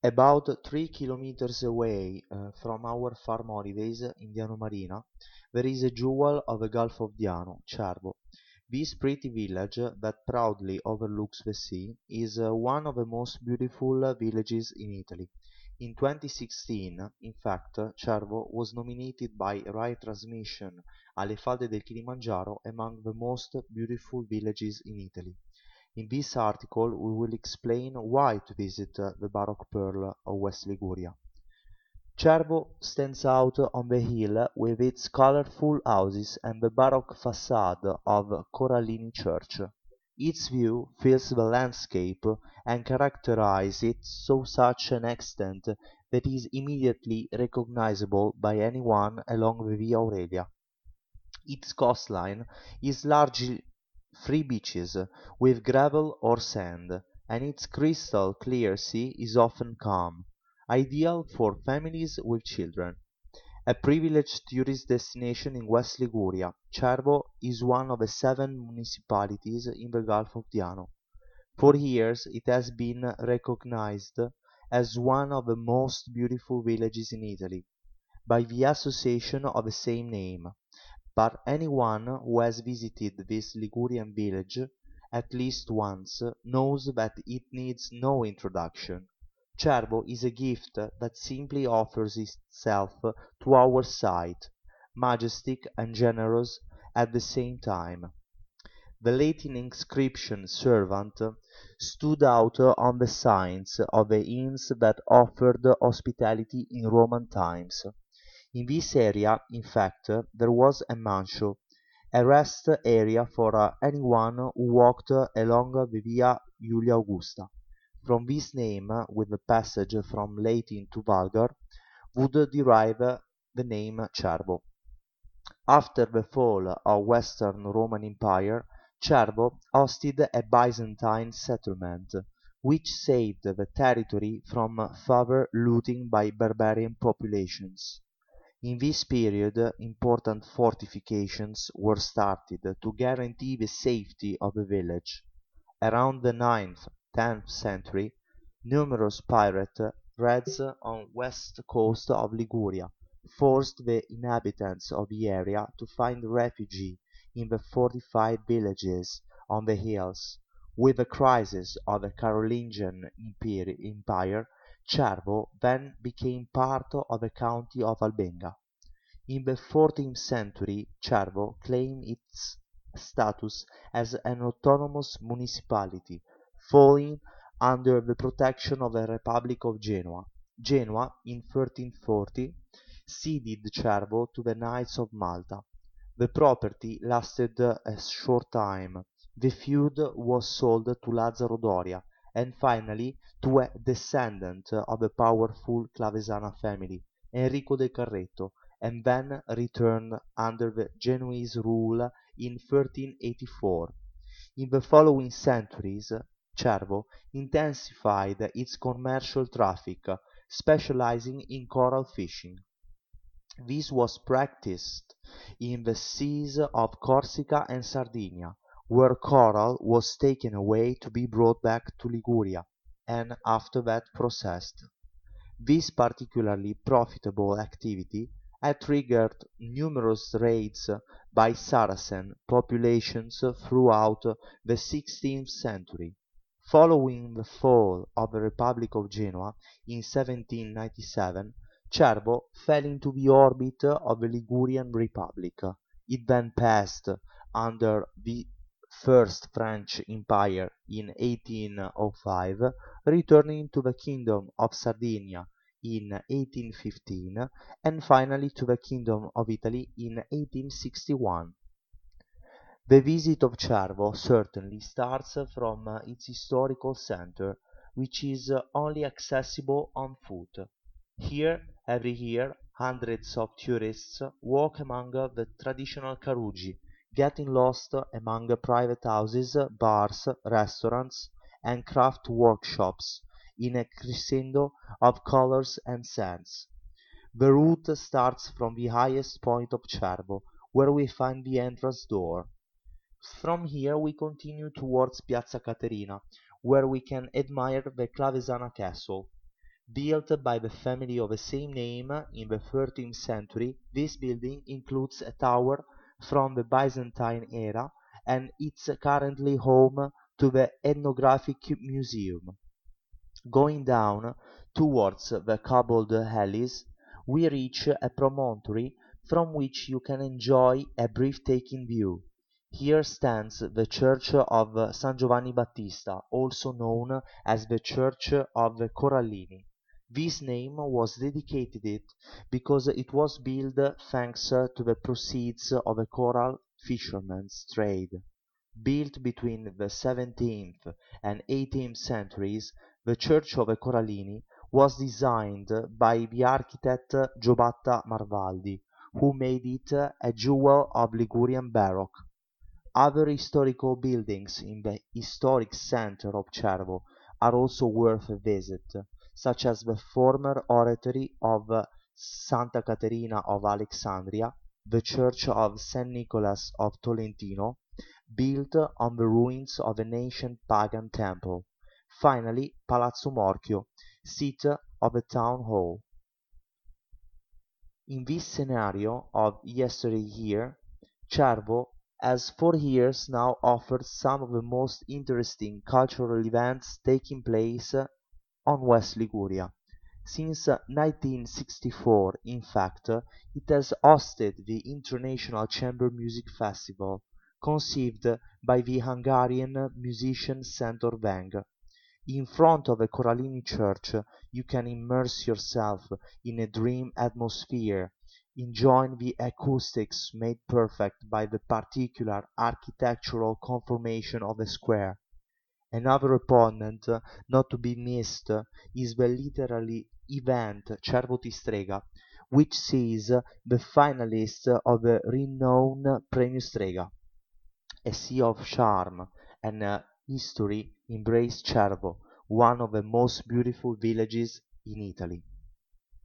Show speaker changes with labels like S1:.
S1: About 3 kilometers away from our farm holidays in Diano Marina, there is a jewel of the Gulf of Diano, Cervo. This pretty village that proudly overlooks the sea is one of the most beautiful villages in Italy. In 2016, in fact, Cervo was nominated by Rai Transmission alle falde del Kilimangiaro among the most beautiful villages in Italy. In this article we will explain why to visit the Baroque Pearl of West Liguria. Cervo stands out on the hill with its colorful houses and the Baroque facade of Corallini Church. Its view fills the landscape and characterizes it to such an extent that it is immediately recognizable by anyone along the Via Aurelia. Its coastline is largely free beaches, with gravel or sand, and its crystal clear sea is often calm, ideal for families with children. A privileged tourist destination in West Liguria, Cervo is one of the 7 municipalities in the Gulf of Diano. For years it has been recognized as one of the most beautiful villages in Italy by the association of the same name, but anyone who has visited this Ligurian village at least once knows that it needs no introduction. Cervo is a gift that simply offers itself to our sight, majestic and generous at the same time. The Latin inscription "servant" stood out on the signs of the inns that offered hospitality in Roman times. In this area, in fact, there was a mancio, a rest area for anyone who walked along the Via Julia Augusta. From this name, with the passage from Latin to Vulgar, would derive the name Cervo. After the fall of Western Roman Empire, Cervo hosted a Byzantine settlement, which saved the territory from further looting by barbarian populations. In this period important fortifications were started to guarantee the safety of the village. Around the 9th-10th century, numerous pirate raids on west coast of Liguria forced the inhabitants of the area to find refuge in the fortified villages on the hills. With the crisis of the Carolingian Empire, Cervo then became part of the county of Albenga. In the 14th century Cervo claimed its status as an autonomous municipality, falling under the protection of the Republic of Genoa. Genoa, in 1340, ceded Cervo to the Knights of Malta. The property lasted a short time. The feud was sold to Lazzaro Doria, and finally to a descendant of the powerful Clavesana family, Enrico del Carretto, and then returned under the Genoese rule in 1384. In the following centuries, Cervo intensified its commercial traffic, specializing in coral fishing. This was practiced in the seas of Corsica and Sardinia, where coral was taken away to be brought back to Liguria, and after that processed. This particularly profitable activity had triggered numerous raids by Saracen populations throughout the 16th century. Following the fall of the Republic of Genoa in 1797, Cervo fell into the orbit of the Ligurian Republic. It then passed under the First French Empire in 1805, returning to the Kingdom of Sardinia in 1815, and finally to the Kingdom of Italy in 1861. The visit of Cervo certainly starts from its historical center, which is only accessible on foot. Here, every year, hundreds of tourists walk among the traditional carugi, getting lost among private houses, bars, restaurants, and craft workshops in a crescendo of colors and scents. The route starts from the highest point of Cervo, where we find the entrance door. From here we continue towards Piazza Caterina, where we can admire the Clavesana castle. Built by the family of the same name in the 13th century, this building includes a tower from the Byzantine era and it's currently home to the Ethnographic Museum. Going down towards the cobbled alleys, we reach a promontory from which you can enjoy a breathtaking view. Here stands the Church of San Giovanni Battista, also known as the Church of the Corallini. This name was dedicated because it was built thanks to the proceeds of a coral fisherman's trade. Built between the 17th and 18th centuries, the Church of the Corallini was designed by the architect Giobatta Marvaldi, who made it a jewel of Ligurian Baroque. Other historical buildings in the historic center of Cervo are also worth a visit, such as the former oratory of Santa Caterina of Alexandria, the church of St. Nicholas of Tolentino, built on the ruins of an ancient pagan temple. Finally, Palazzo Morchio, seat of the town hall. In this scenario of yesteryear, Cervo has for years now offered some of the most interesting cultural events taking place on West Liguria. Since 1964, in fact, it has hosted the International Chamber Music Festival, conceived by the Hungarian musician Sándor Veng. In front of the Corallini Church you can immerse yourself in a dream atmosphere, enjoying the acoustics made perfect by the particular architectural conformation of the square. Another opponent not to be missed is the literary event Cervo Ti Strega, which sees the finalists of the renowned Premio Strega. A sea of charm and history embrace Cervo, one of the most beautiful villages in Italy.